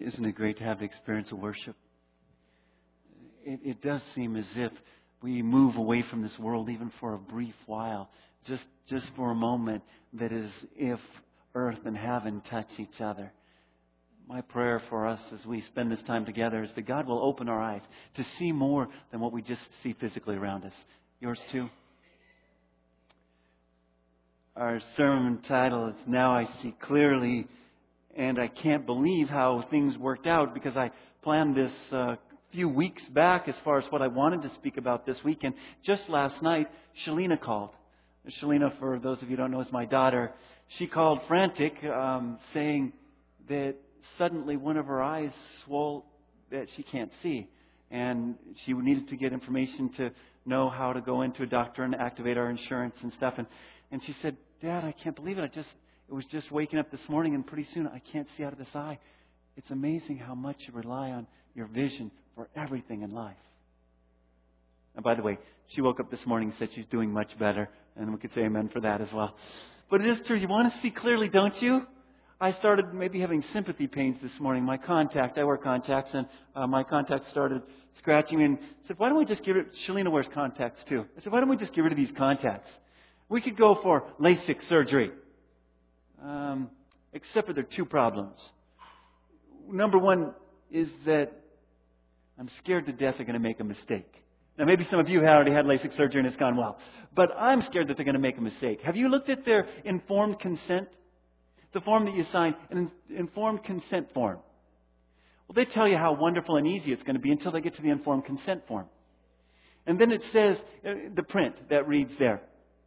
Isn't it great to have the experience of worship? It does seem as if we move away from this world even for a brief while, just for a moment, that is if earth and heaven touch each other. My prayer for us as we spend this time together is that God will open our eyes to see more than what we just see physically around us. Yours too? Our sermon title is Now I See Clearly, and I can't believe how things worked out because I planned this a few weeks back as far as what I wanted to speak about this week. And just last night, Shalina called. Shalina, for those of you who don't know, is my daughter. She called frantic, saying that suddenly one of her eyes swelled that she can't see. And she needed to get information to know how to go into a doctor and activate our insurance and stuff. And she said, Dad, I can't believe it. It was just waking up this morning and pretty soon I can't see out of this eye. It's amazing how much you rely on your vision for everything in life. And by the way, she woke up this morning and said she's doing much better. And we could say amen for that as well. But it is true. You want to see clearly, don't you? I started maybe having sympathy pains this morning. I wear contacts, and my contact started scratching me and said, why don't we just Shalina wears contacts too. I said, why don't we just get rid of these contacts? We could go for LASIK surgery. Except for there are two problems. Number one is that I'm scared to death they're going to make a mistake. Now, maybe some of you have already had LASIK surgery and it's gone well. But I'm scared that they're going to make a mistake. Have you looked at their informed consent? The form that you sign, an informed consent form. Well, they tell you how wonderful and easy it's going to be until they get to the informed consent form. And then it says, the print that reads there,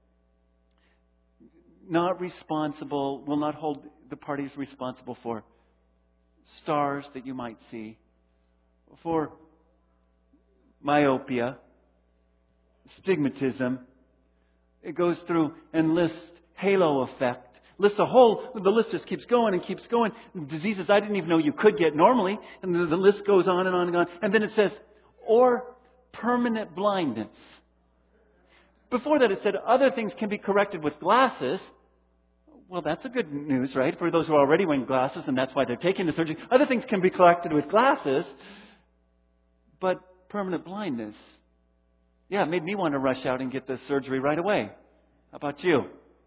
not responsible, will not hold the parties responsible for stars that you might see, for myopia, stigmatism. It goes through and lists halo effect. The list just keeps going and keeps going. Diseases I didn't even know you could get normally. And the list goes on and on and on. And then it says, or permanent blindness. Before that it said other things can be corrected with glasses. Well, that's a good news, right? For those who are already wearing glasses, and that's why they're taking the surgery. Other things can be corrected with glasses. But permanent blindness, yeah, it made me want to rush out and get the surgery right away. How about you?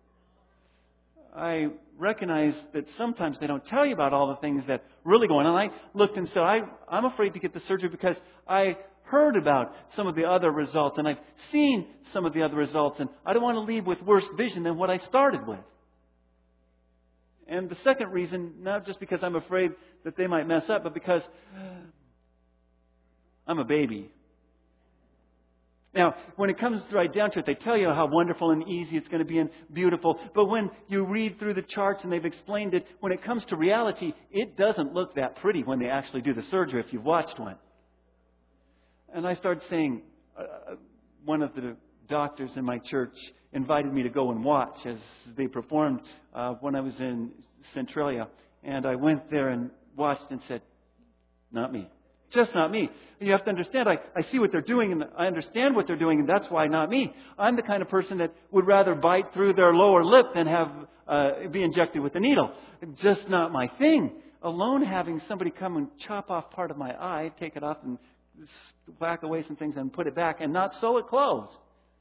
I recognize that sometimes they don't tell you about all the things that really go on. And I looked and said, I'm afraid to get the surgery because I heard about some of the other results and I've seen some of the other results and I don't want to leave with worse vision than what I started with. And the second reason, not just because I'm afraid that they might mess up, but because I'm a baby. Now, when it comes right down to it, they tell you how wonderful and easy it's going to be and beautiful. But when you read through the charts and they've explained it, when it comes to reality, it doesn't look that pretty when they actually do the surgery if you've watched one. And I started saying, one of the doctors in my church invited me to go and watch as they performed when I was in Centralia. And I went there and watched and said, not me. Just not me. You have to understand, I see what they're doing and I understand what they're doing and that's why not me. I'm the kind of person that would rather bite through their lower lip than have be injected with a needle. Just not my thing. Alone having somebody come and chop off part of my eye, take it off and whack away some things and put it back and not sew it closed.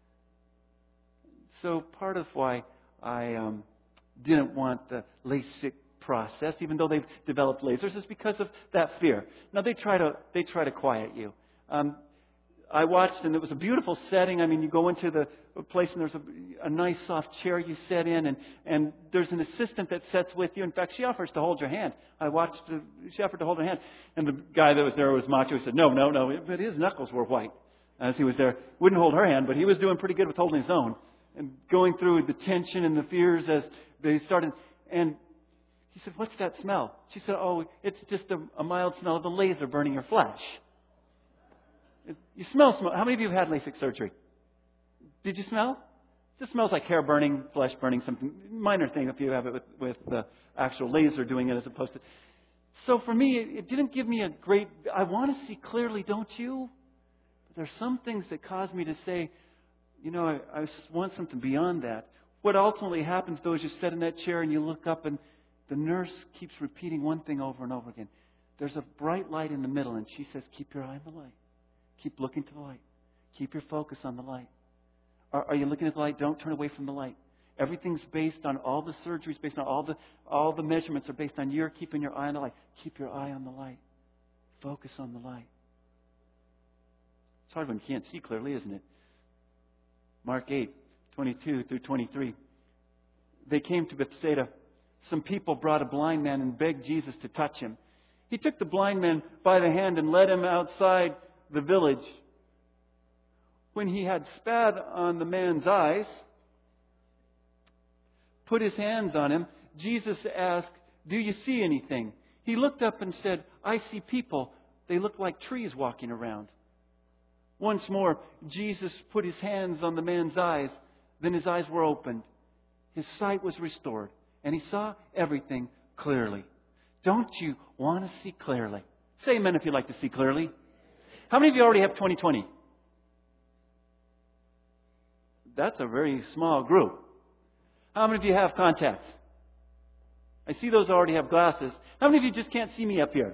So part of why I didn't want the LASIK process, even though they've developed lasers, is because of that fear. Now they try to quiet you. I watched and it was a beautiful setting. I mean, you go into the place and there's a nice soft chair you sit in and there's an assistant that sits with you. In fact, she offers to hold your hand. She offered to hold her hand. And the guy that was there was macho. He said, no. But his knuckles were white as he was there. Wouldn't hold her hand, but he was doing pretty good with holding his own. And going through the tension and the fears as they started. And he said, what's that smell? She said, oh, it's just a mild smell of the laser burning your flesh. You smell. How many of you have had LASIK surgery? Did you smell? It just smells like hair burning, flesh burning, something minor thing if you have it with the actual laser doing it as opposed to. So for me, it didn't give me I want to see clearly, don't you? But there's some things that cause me to say, I want something beyond that. What ultimately happens, though, is you sit in that chair and you look up and the nurse keeps repeating one thing over and over again. there's a bright light in the middle, and she says, keep your eye on the light. Keep looking to the light. Keep your focus on the light. Are you looking at the light? Don't turn away from the light. Everything's based on all the surgeries, based on all the measurements are based on your keeping your eye on the light. Keep your eye on the light. Focus on the light. It's hard when you can't see clearly, isn't it? Mark 8:22 through 23. They came to Bethsaida. Some people brought a blind man and begged Jesus to touch him. He took the blind man by the hand and led him outside the village. When he had spat on the man's eyes, put his hands on him, Jesus asked, do you see anything? He looked up and said, I see people. They look like trees walking around. Once more, Jesus put his hands on the man's eyes. Then his eyes were opened. His sight was restored. And he saw everything clearly. Don't you want to see clearly? Say amen if you'd like to see clearly. How many of you already have 20/20? That's a very small group. How many of you have contacts? I see those already have glasses. How many of you just can't see me up here?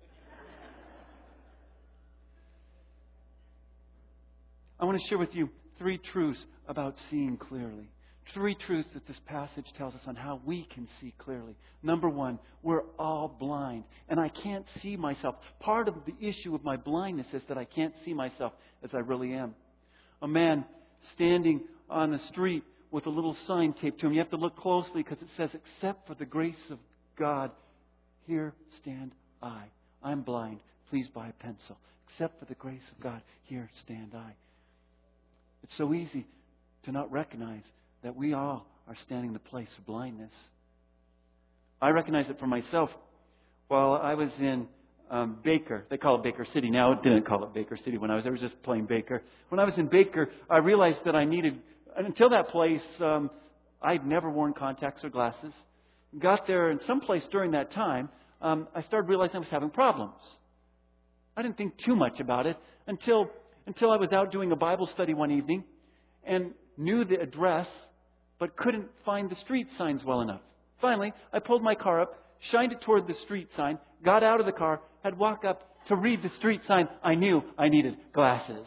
I want to share with you 3 truths about seeing clearly. 3 truths that this passage tells us on how we can see clearly. Number 1, we're all blind, and I can't see myself. Part of the issue of my blindness is that I can't see myself as I really am. A man standing on the street with a little sign taped to him. You have to look closely because it says, except for the grace of God, here stand I. I'm blind. Please buy a pencil. Except for the grace of God, here stand I. It's so easy to not recognize that we all are standing in the place of blindness. I recognize it for myself. While I was in Baker, they call it Baker City now. It didn't call it Baker City when I was there. It was just plain Baker. When I was in Baker, I realized that I needed, until that place, I'd never worn contacts or glasses. Got there, and someplace during that time, I started realizing I was having problems. I didn't think too much about it until I was out doing a Bible study one evening and knew the address, but couldn't find the street signs well enough. Finally, I pulled my car up, shined it toward the street sign, got out of the car, had walked up to read the street sign. I knew I needed glasses.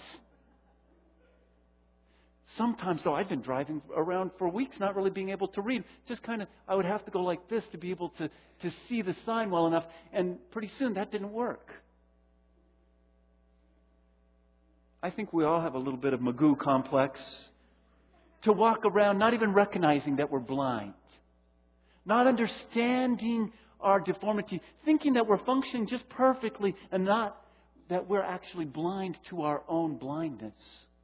Sometimes, though, I'd been driving around for weeks not really being able to read. Just I would have to go like this to be able to see the sign well enough. And pretty soon that didn't work. I think we all have a little bit of Magoo complex. To walk around not even recognizing that we're blind. Not understanding our deformity. Thinking that we're functioning just perfectly and not that we're actually blind to our own blindness.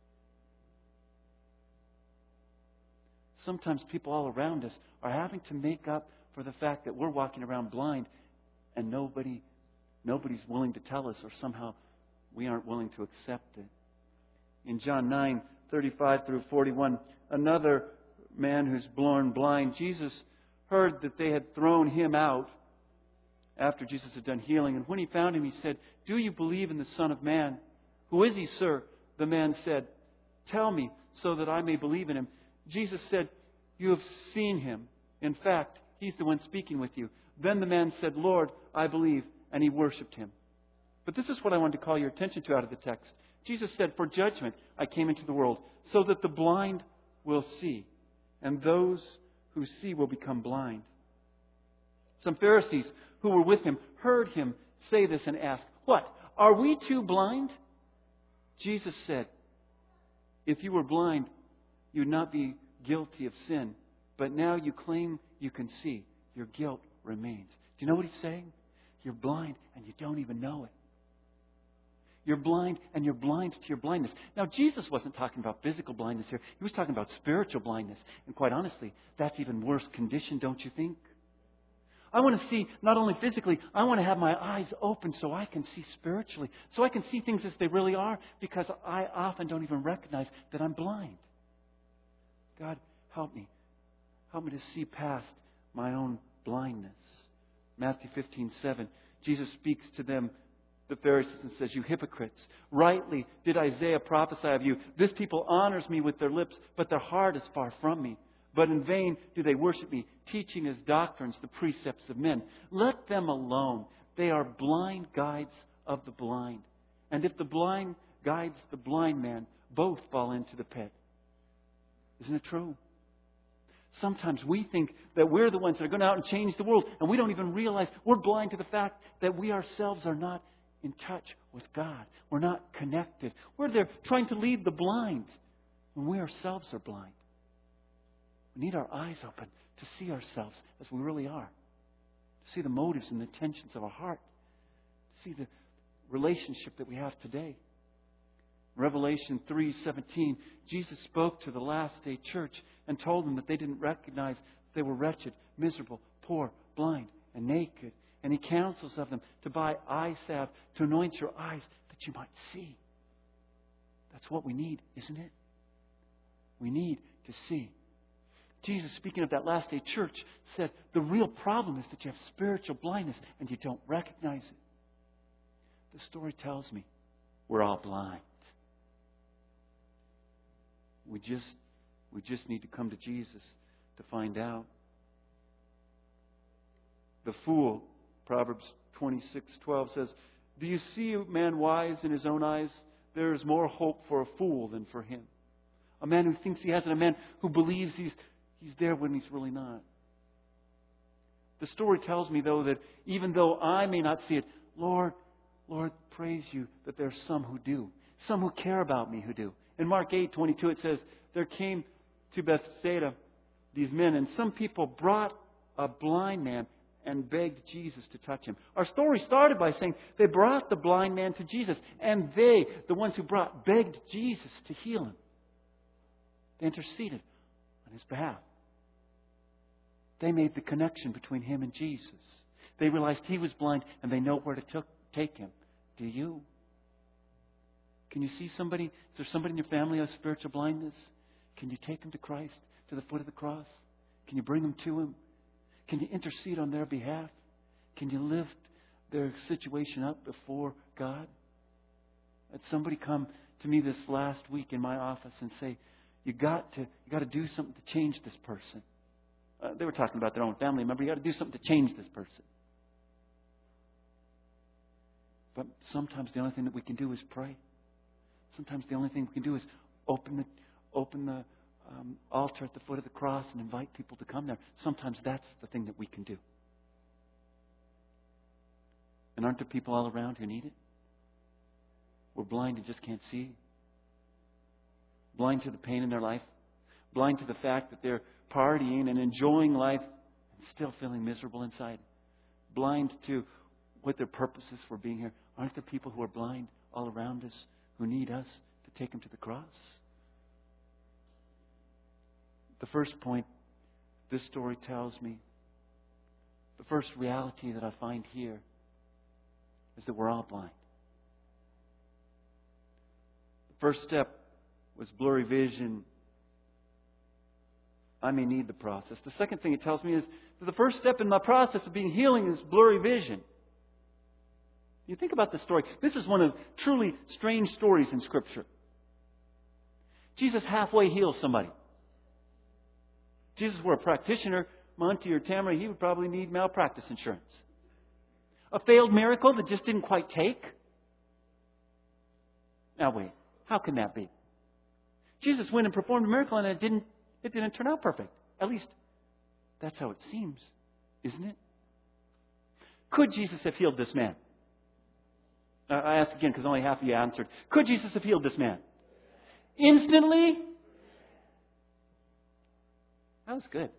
Sometimes people all around us are having to make up for the fact that we're walking around blind and nobody's willing to tell us, or somehow we aren't willing to accept it. In John 9:35 through 41, another man who's born blind, Jesus heard that they had thrown him out after Jesus had done healing. And when he found him, he said, "Do you believe in the Son of Man?" "Who is he, sir?" The man said, "Tell me so that I may believe in him." Jesus said, "You have seen him. In fact, he's the one speaking with you." Then the man said, "Lord, I believe," and he worshipped him. But this is what I wanted to call your attention to out of the text. Jesus said, "For judgment I came into the world, so that the blind will see, and those who see will become blind." Some Pharisees who were with him heard him say this and asked, "What? Are we too blind?" Jesus said, "If you were blind, you would not be guilty of sin. But now you claim you can see. Your guilt remains." Do you know what he's saying? You're blind and you don't even know it. You're blind and you're blind to your blindness. Now, Jesus wasn't talking about physical blindness here. He was talking about spiritual blindness. And quite honestly, that's even worse condition, don't you think? I want to see not only physically, I want to have my eyes open so I can see spiritually. So I can see things as they really are, because I often don't even recognize that I'm blind. God, help me. Help me to see past my own blindness. Matthew 15:7. Jesus speaks to them, the Pharisees, and says, "You hypocrites, rightly did Isaiah prophesy of you. This people honors me with their lips, but their heart is far from me. But in vain do they worship me, teaching as doctrines the precepts of men. Let them alone. They are blind guides of the blind. And if the blind guides the blind man, both fall into the pit. Isn't it true? Sometimes we think that we're the ones that are going out and change the world, and we don't even realize we're blind to the fact that we ourselves are not in touch with God. We're not connected. We're there trying to lead the blind when we ourselves are blind. We need our eyes open to see ourselves as we really are, to see the motives and the intentions of our heart, to see the relationship that we have today. Revelation 3:17, Jesus spoke to the last day church and told them that they didn't recognize they were wretched, miserable, poor, blind, and naked. And He counsels of them to buy eye salve to anoint your eyes that you might see. That's what we need, isn't it? We need to see. Jesus, speaking of that last day church, said the real problem is that you have spiritual blindness and you don't recognize it. The story tells me we're all blind. We just need to come to Jesus to find out. The fool, Proverbs 26:12 says, "Do you see a man wise in his own eyes? There is more hope for a fool than for him." A man who thinks he has it, a man who believes he's there when he's really not. The story tells me, though, that even though I may not see it, Lord, praise you that there are some who do. Some who care about me who do. In Mark 8:22 it says, there came to Bethsaida these men, and some people brought a blind man and begged Jesus to touch him. Our story started by saying they brought the blind man to Jesus, and they, the ones who brought, begged Jesus to heal him. They interceded on his behalf. They made the connection between him and Jesus. They realized he was blind, and they know where to take him. Do you? Can you see somebody? Is there somebody in your family who has spiritual blindness? Can you take them to Christ, to the foot of the cross? Can you bring them to Him? Can you intercede on their behalf? Can you lift their situation up before God? Had somebody come to me this last week in my office and say, you got to do something to change this person. They were talking about their own family member. You got to do something to change this person. But sometimes the only thing that we can do is pray. Sometimes the only thing we can do is open the altar at the foot of the cross and invite people to come there. Sometimes that's the thing that we can do. And aren't there people all around who need it? We're blind and just can't see. Blind to the pain in their life. Blind to the fact that they're partying and enjoying life and still feeling miserable inside. Blind to what their purpose is for being here. Aren't there people who are blind all around us who need us to take them to the cross? The first point this story tells me, the first reality that I find here is that we're all blind. The first step was blurry vision. I may need the process. The second thing it tells me is that the first step in my process of being healing is blurry vision. You think about this story. This is one of truly strange stories in Scripture. Jesus halfway heals somebody. If Jesus were a practitioner, Monty or Tamara, he would probably need malpractice insurance. A failed miracle that just didn't quite take. Now wait, how can that be? Jesus went and performed a miracle and it didn't turn out perfect. At least that's how it seems, isn't it? Could Jesus have healed this man? I asked again because only half of you answered. Could Jesus have healed this man? Instantly? That was good.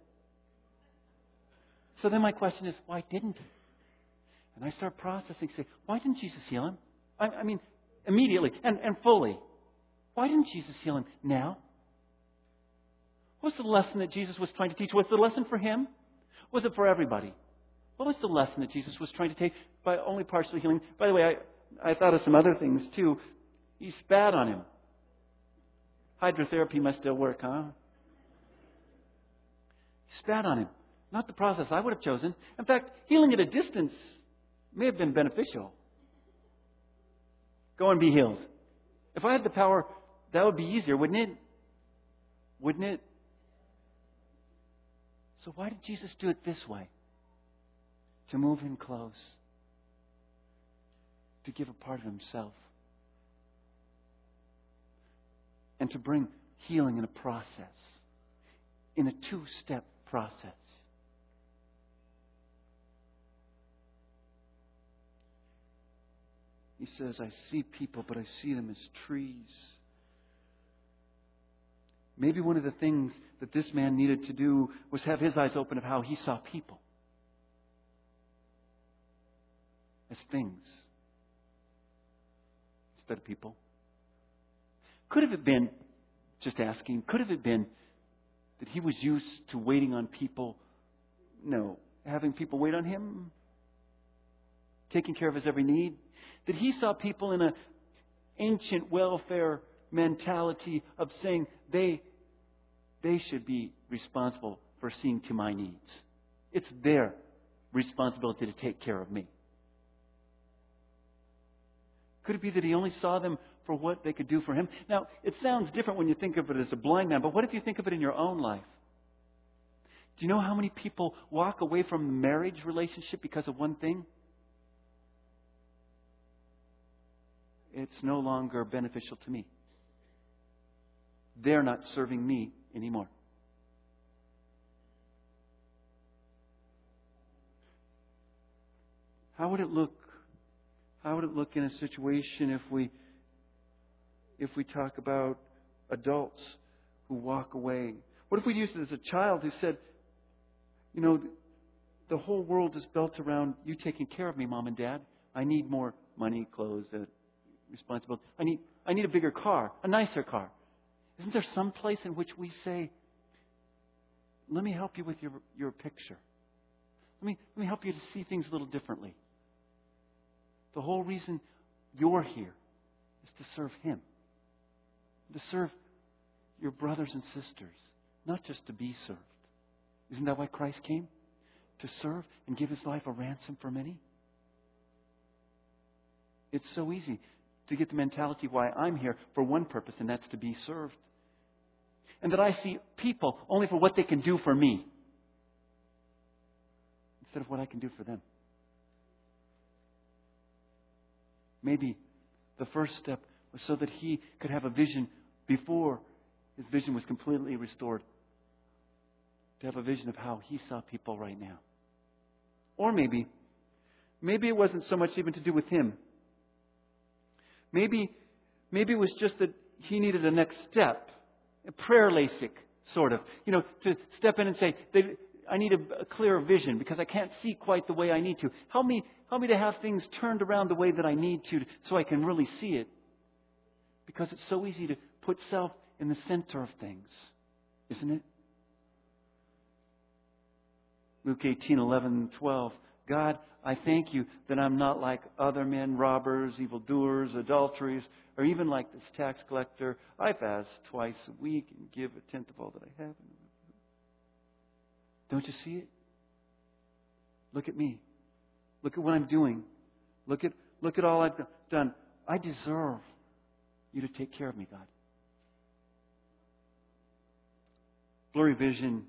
So then my question is, why didn't He? And I start processing, say, why didn't Jesus heal him? I mean, immediately and fully. Why didn't Jesus heal him now? What was the lesson that Jesus was trying to teach? Was the lesson for him? Was it for everybody? What was the lesson that Jesus was trying to take by only partially healing? By the way, I thought of some other things too. He spat on him. Hydrotherapy must still work, huh? He spat on him. Not the process I would have chosen. In fact, healing at a distance may have been beneficial. Go and be healed. If I had the power, that would be easier, wouldn't it? Wouldn't it? So why did Jesus do it this way? To move in close. To give a part of Himself. And to bring healing in a process. In a two-step process. He says, I see people, but I see them as trees. Maybe one of the things that this man needed to do was have his eyes open of how he saw people. As things. Instead of people. Could have it been, just asking, could have it been that he was used to waiting on people? No. Having people wait on him? Taking care of his every need? That he saw people in an ancient welfare mentality of saying they should be responsible for seeing to my needs. It's their responsibility to take care of me. Could it be that he only saw them for what they could do for him? Now, it sounds different when you think of it as a blind man, but what if you think of it in your own life? Do you know how many people walk away from a marriage relationship because of one thing? It's no longer beneficial to me. They're not serving me anymore. How would it look? How would it look in a situation if we talk about adults who walk away? What if we used it as a child who said, you know, the whole world is built around you taking care of me, Mom and Dad. I need more money, clothes, responsibility. I need a bigger car, a nicer car. Isn't there some place in which we say, let me help you with your picture. Let me help you to see things a little differently. The whole reason you're here is to serve Him. To serve your brothers and sisters. Not just to be served. Isn't that why Christ came? To serve and give His life a ransom for many? It's so easy to get the mentality why I'm here for one purpose, and that's to be served. And that I see people only for what they can do for me. Instead of what I can do for them. Maybe the first step was so that he could have a vision before his vision was completely restored. To have a vision of how he saw people right now. Or maybe it wasn't so much even to do with him. Maybe it was just that he needed a next step. A prayer LASIK, sort of. You know, to step in and say, I need a clearer vision because I can't see quite the way I need to. Help me to have things turned around the way that I need to so I can really see it. Because it's so easy to put self in the center of things. Isn't it? Luke 18:11-12. God, I thank you that I'm not like other men, robbers, evildoers, adulterers, or even like this tax collector. I fast twice a week and give a tenth of all that I have. Don't you see it? Look at me. Look at what I'm doing. Look at all I've done. I deserve you to take care of me, God. Blurry vision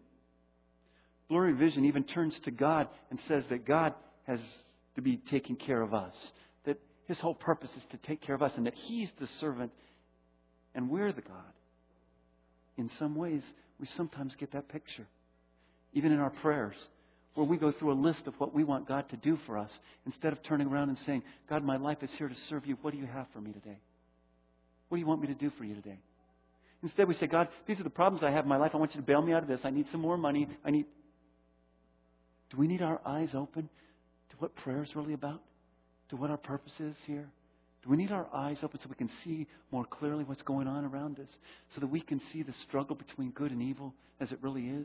even turns to God and says that God has to be taking care of us. That His whole purpose is to take care of us and that He's the servant and we're the God. In some ways, we sometimes get that picture. Even in our prayers, where we go through a list of what we want God to do for us, instead of turning around and saying, God, my life is here to serve you. What do you have for me today? What do you want me to do for you today? Instead, we say, God, these are the problems I have in my life. I want you to bail me out of this. I need some more money. Do we need our eyes open to what prayer is really about? To what our purpose is here? Do we need our eyes open so we can see more clearly what's going on around us? So that we can see the struggle between good and evil as it really is?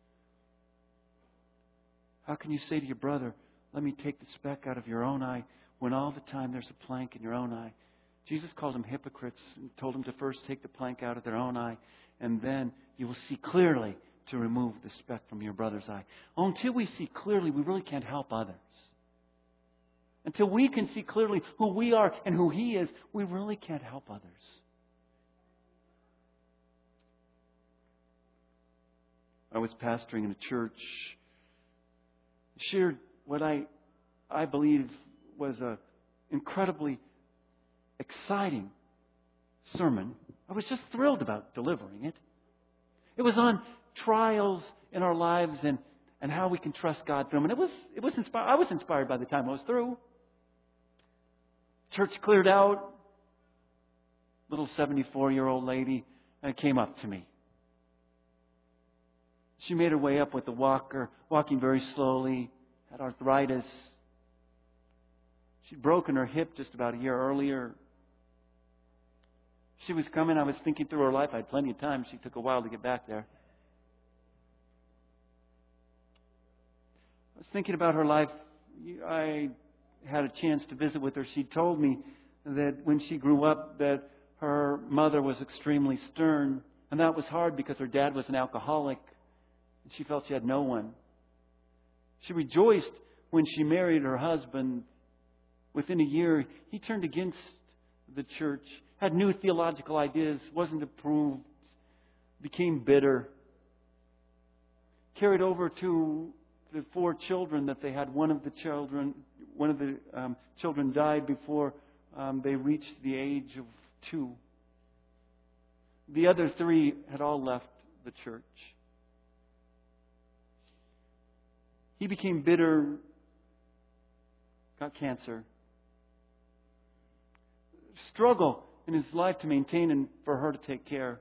How can you say to your brother, let me take the speck out of your own eye, when all the time there's a plank in your own eye? Jesus called them hypocrites and told them to first take the plank out of their own eye, and then you will see clearly to remove the speck from your brother's eye. Until we see clearly, we really can't help others. Until we can see clearly who we are and who He is, we really can't help others. I was pastoring in a church, shared what I believe was a incredibly exciting sermon. I was just thrilled about delivering it. It was on trials in our lives and how we can trust God through them. And it was inspired. I was inspired by the time I was through. Church cleared out. Little 74-year-old lady came up to me. She made her way up with a walker, walking very slowly, had arthritis. She'd broken her hip just about a year earlier. She was coming. I was thinking through her life. I had plenty of time. She took a while to get back there. I was thinking about her life. I had a chance to visit with her. She told me that when she grew up that her mother was extremely stern. And that was hard because her dad was an alcoholic. And she felt she had no one. She rejoiced when she married her husband. Within a year, he turned against the church, had new theological ideas, wasn't approved, became bitter. Carried over to the 4 children that they had. One of the children died before they reached the age of 2. The other 3 had all left the church. He became bitter, got cancer. Struggle in his life to maintain and for her to take care.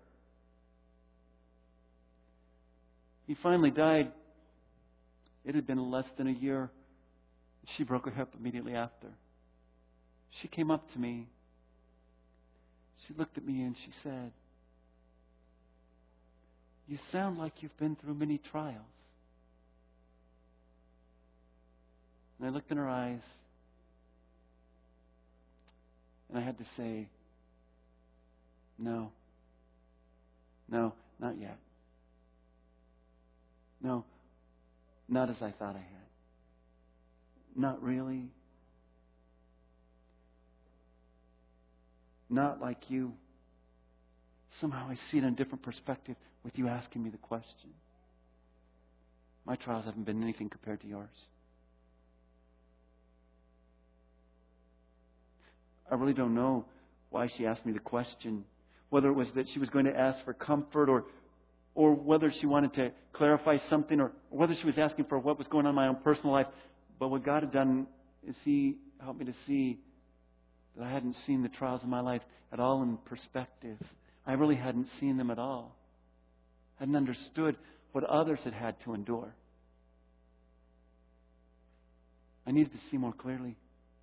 He finally died. It had been less than a year. She broke her hip immediately after. She came up to me. She looked at me and she said, "You sound like you've been through many trials." And I looked in her eyes. And I had to say, no, not yet. No, not as I thought I had. Not really. Not like you. Somehow I see it in a different perspective with you asking me the question. My trials haven't been anything compared to yours. I really don't know why she asked me the question. Whether it was that she was going to ask for comfort or whether she wanted to clarify something or whether she was asking for what was going on in my own personal life. But what God had done is He helped me to see that I hadn't seen the trials of my life at all in perspective. I really hadn't seen them at all. I hadn't understood what others had had to endure. I needed to see more clearly.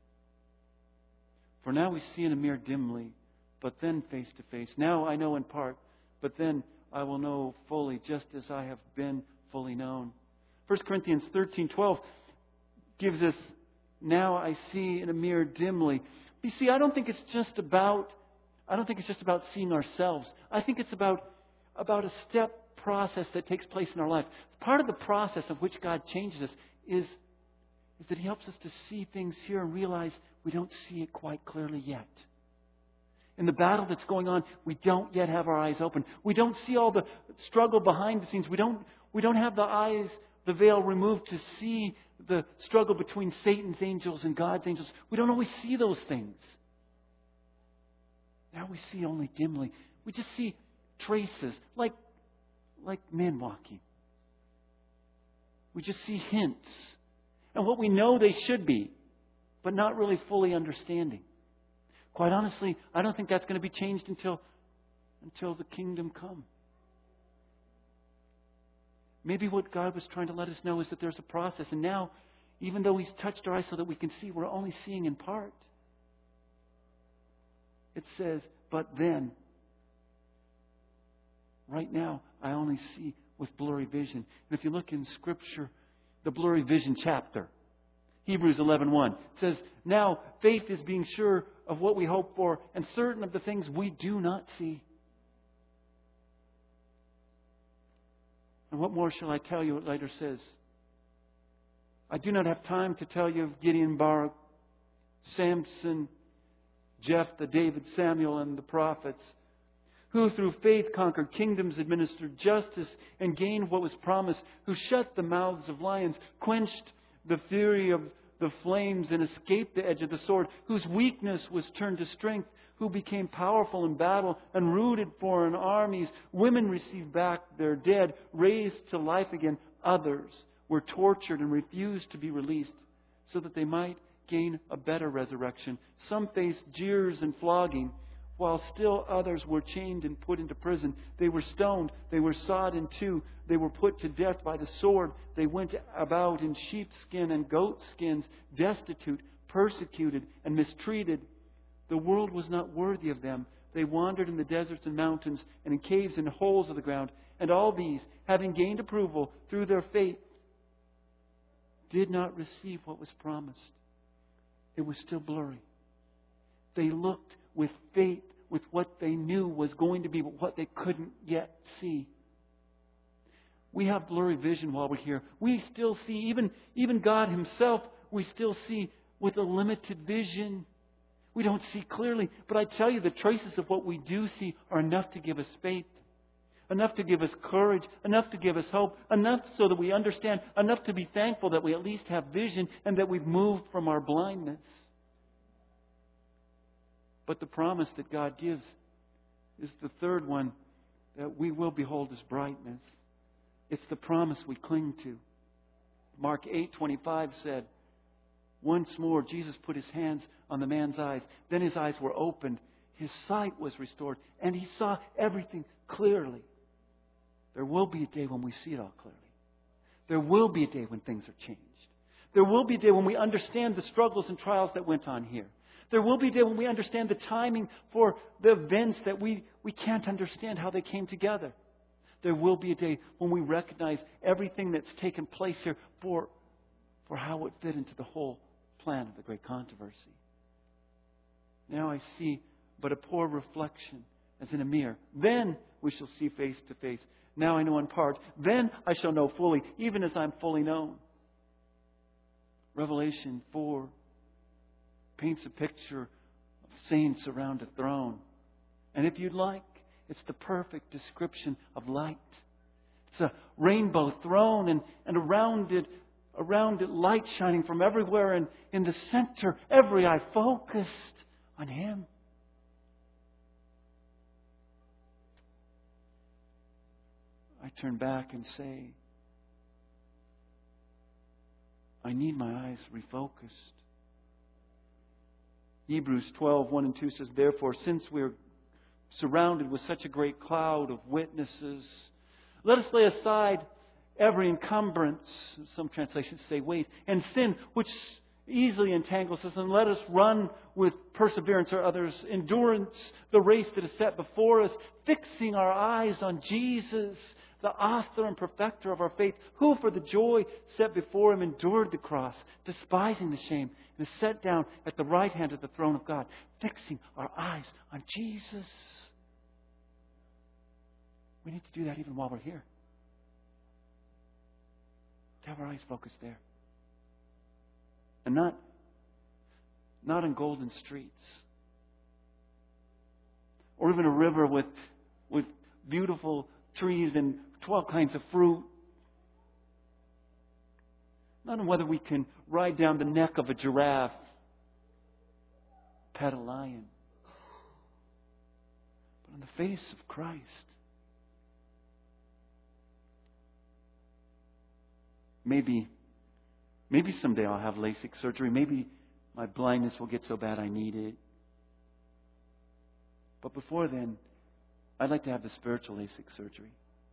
For now we see in a mirror dimly, but then face to face. Now I know in part, but then I will know fully, just as I have been fully known. 1 Corinthians 13:12 gives us, now I see in a mirror dimly. You see, I don't think it's just about seeing ourselves. I think it's about a step process that takes place in our life. Part of the process of which God changes us is that He helps us to see things here and realize we don't see it quite clearly yet. In the battle that's going on, we don't yet have our eyes open. We don't see all the struggle behind the scenes. We don't have the veil removed to see the struggle between Satan's angels and God's angels. We don't always see those things. Now we see only dimly. We just see traces, like men walking. We just see hints. And what we know they should be, but not really fully understanding. Quite honestly, I don't think that's going to be changed until the kingdom come. Maybe what God was trying to let us know is that there's a process. And now, even though He's touched our eyes so that we can see, we're only seeing in part. It says, but then, right now, I only see with blurry vision. And if you look in Scripture, the blurry vision chapter, Hebrews 11:1 says, now faith is being sure of what we hope for and certain of the things we do not see. And what more shall I tell you? It later says, I do not have time to tell you of Gideon, Barak, Samson, Jephthah, David, Samuel, and the prophets, who through faith conquered kingdoms, administered justice, and gained what was promised, who shut the mouths of lions, quenched the fury of the flames, and escaped the edge of the sword, whose weakness was turned to strength, who became powerful in battle and routed foreign armies. Women received back their dead, raised to life again. Others were tortured and refused to be released so that they might gain a better resurrection. Some faced jeers and flogging, while still others were chained and put into prison. They were stoned. They were sawed in two. They were put to death by the sword. They went about in sheepskin and goat skins, destitute, persecuted, and mistreated. The world was not worthy of them. They wandered in the deserts and mountains, and in caves and holes of the ground. And all these, having gained approval through their faith, did not receive what was promised. It was still blurry. They looked with faith, with what they knew was going to be, but what they couldn't yet see. We have blurry vision while we're here. We still see, even God Himself, we still see with a limited vision. We don't see clearly. But I tell you, the traces of what we do see are enough to give us faith, enough to give us courage, enough to give us hope, enough so that we understand, enough to be thankful that we at least have vision and that we've moved from our blindness. But the promise that God gives is the third one, that we will behold His brightness. It's the promise we cling to. Mark 8:25 said, once more Jesus put His hands on the man's eyes. Then his eyes were opened. His sight was restored. And he saw everything clearly. There will be a day when we see it all clearly. There will be a day when things are changed. There will be a day when we understand the struggles and trials that went on here. There will be a day when we understand the timing for the events that we can't understand how they came together. There will be a day when we recognize everything that's taken place here for how it fit into the whole plan of the great controversy. Now I see but a poor reflection as in a mirror. Then we shall see face to face. Now I know in part. Then I shall know fully, even as I'm fully known. Revelation 4 paints a picture of saints around a throne. And if you'd like, it's the perfect description of light. It's a rainbow throne, and around it light shining from everywhere, and in the center, every eye focused on Him. I turn back and say, I need my eyes refocused. Hebrews 12:1 and 2 says, therefore, since we're surrounded with such a great cloud of witnesses, let us lay aside every encumbrance, some translations say weight, and sin which easily entangles us, and let us run with perseverance, or others, endurance, the race that is set before us, fixing our eyes on Jesus, the author and perfecter of our faith, who for the joy set before Him endured the cross, despising the shame, and is set down at the right hand of the throne of God, fixing our eyes on Jesus. We need to do that even while we're here. To have our eyes focused there. And not on golden streets. Or even a river with beautiful trees and 12 kinds of fruit. Not on whether we can ride down the neck of a giraffe, pet a lion. But on the face of Christ. Maybe someday I'll have LASIK surgery. Maybe my blindness will get so bad I need it. But before then, I'd like to have the spiritual LASIK surgery.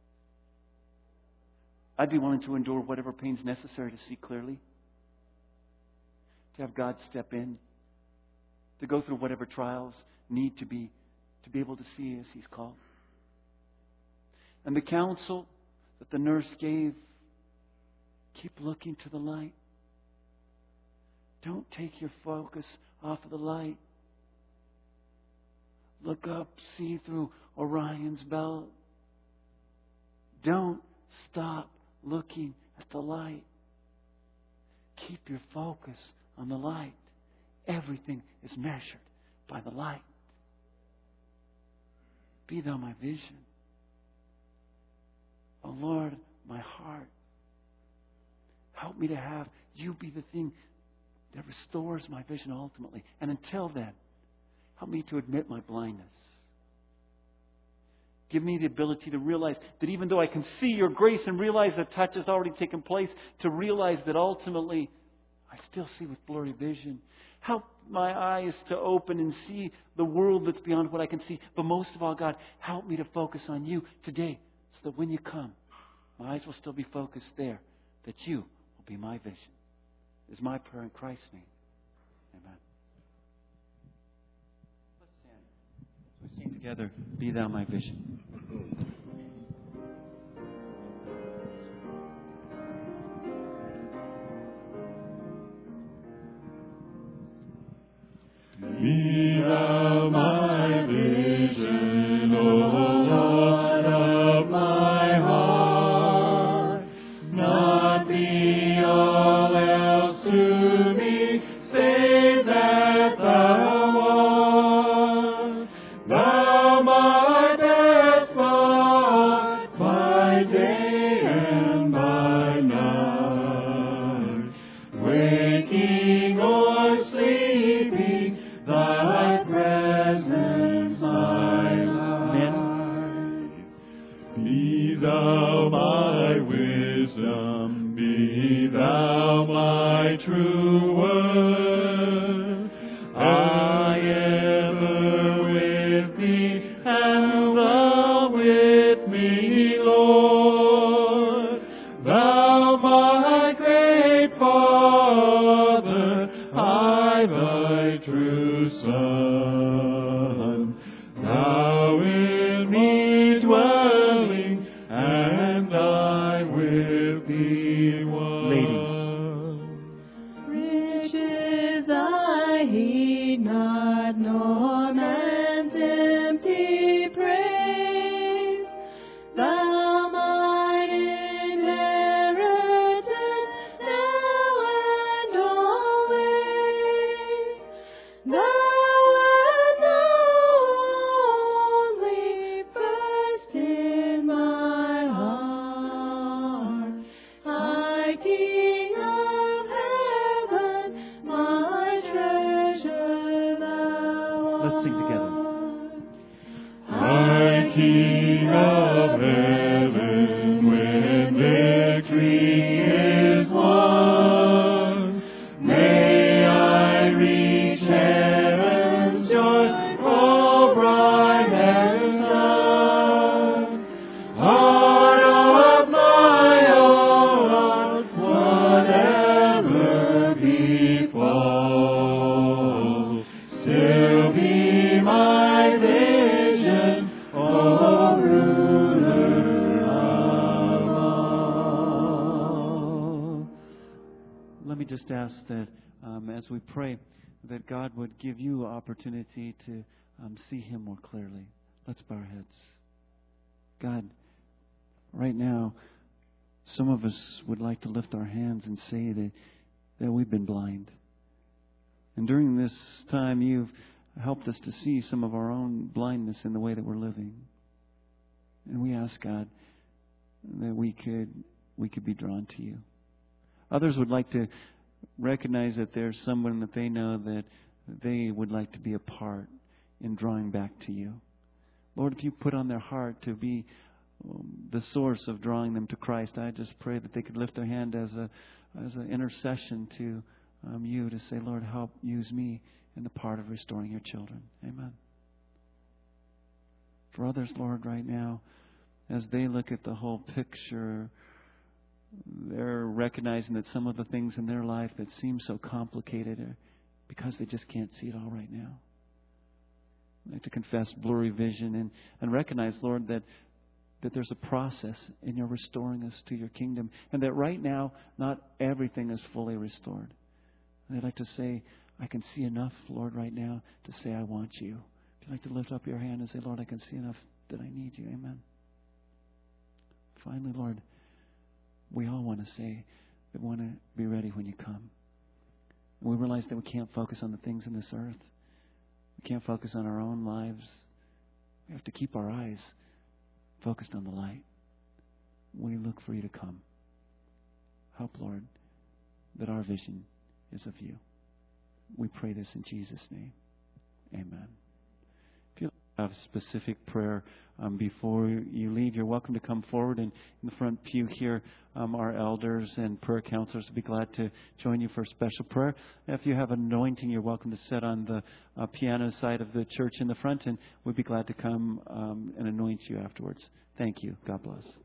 I'd be willing to endure whatever pain's necessary to see clearly. To have God step in. To go through whatever trials need to be able to see as He's called. And the counsel that the nurse gave, keep looking to the light. Don't take your focus off of the light. Look up, see through Orion's belt. Don't stop looking at the light. Keep your focus on the light. Everything is measured by the light. Be Thou my vision. Oh Lord, my heart. Help me to have You be the thing that restores my vision ultimately. And until then, help me to admit my blindness. Give me the ability to realize that even though I can see Your grace and realize that touch has already taken place, to realize that ultimately I still see with blurry vision. Help my eyes to open and see the world that's beyond what I can see. But most of all, God, help me to focus on You today so that when You come, my eyes will still be focused there, that You will be my vision. Is my prayer in Christ's name. Amen. Let's stand as we sing together, Be Thou my vision. Be Thou my vision, O Lord of my heart. Not be all else to me, save that Thou art. Thou my best Lord, by day and by night, waking or sleeping, Thy presence my life. Be Thou my wisdom, be Thou my true word. I ever with Thee, and Thou with me, Lord. Thou my great Father, I Thy true Son. Thou in me dwelling, and I with Thee one. Riches I heed not, nor man's empty praise. Thou mine inheritance, now and always. Thou art only first in my heart. High King of heaven, my treasure Thou art. Let's sing together. High King of heaven, when victory is won, may I reach heaven's joy, oh bright and sun. Heart of my own, whatever befall, still be my vision, O ruler of all. Let me just ask that as we pray, that God would give you opportunity to see Him more clearly. Let's bow our heads. God, right now, some of us would like to lift our hands and say that we've been blind. And during this time, You've helped us to see some of our own blindness in the way that we're living. And we ask, God, that we could be drawn to You. Others would like to recognize that there's someone that they know that they would like to be a part in drawing back to You. Lord, if You put on their heart to be the source of drawing them to Christ, I just pray that they could lift their hand as an intercession to You to say, Lord, help use me in the part of restoring Your children. Amen. For others, Lord, right now, as they look at the whole picture, they're recognizing that some of the things in their life that seem so complicated are because they just can't see it all right now. They have to confess blurry vision and recognize, Lord, that there's a process in Your restoring us to Your kingdom, and that right now, not everything is fully restored. And I'd like to say, I can see enough, Lord, right now to say, I want You. If you'd like to lift up your hand and say, Lord, I can see enough that I need You. Amen. Finally, Lord, we all want to say that we want to be ready when You come. And we realize that we can't focus on the things in this earth. We can't focus on our own lives. We have to keep our eyes focused on the light. We look for you to come. Help, Lord, that our vision is of you. We pray this in Jesus' name. Amen. If you have a specific prayer before you leave, you're welcome to come forward. And in the front pew here, our elders and prayer counselors will be glad to join you for a special prayer. If you have anointing, you're welcome to sit on the piano side of the church in the front, and we'd be glad to come and anoint you afterwards. Thank you. God bless.